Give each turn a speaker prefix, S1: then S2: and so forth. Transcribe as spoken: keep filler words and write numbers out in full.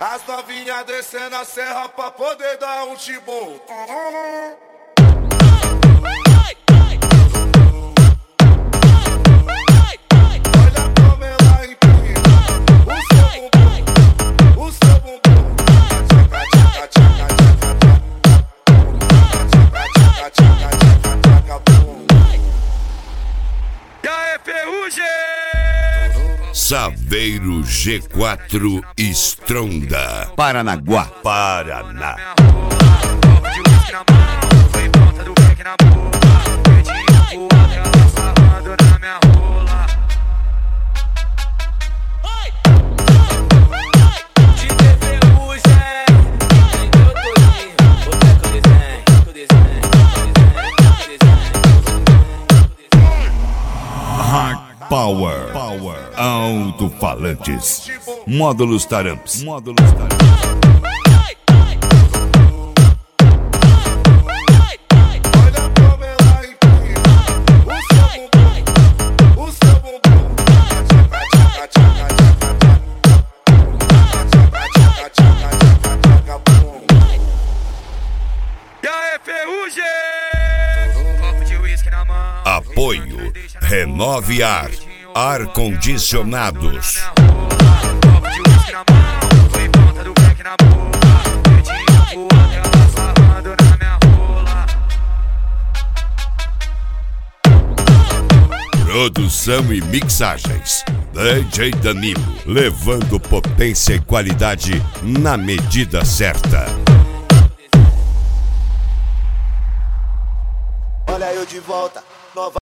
S1: As novinhas descendo a serra pra poder dar um tibum. Olha como ela empina o seu bumbum, o seu bumbum. Tchaca, tchaca, tchaca, tchaca, tchaca, tchaca, bum.
S2: E aí, Ferrugem!
S3: Saveiro G quatro Stronda,
S4: Paranaguá,
S3: Paraná. Power, Power, alto-falantes, módulos Taramps, módulos Taramps.
S1: Olha como ela empina o seu bumbum, o seu bumbum. Tchaca, tchaca, tchaca, tchaca, tchaca, tchaca, bum.
S2: E aí, Ferrugem! Copo de uísque na mão.
S3: Apoio Renove Ar, ar-condicionados.
S2: Copo de uísque na mão. Foi ponta do crack na boca. Dedinho pro alto, ela sarrando na minha rola.
S3: Produção e mixagens D J Danilo, levando potência e qualidade na medida certa.
S1: Olha eu de volta, nova.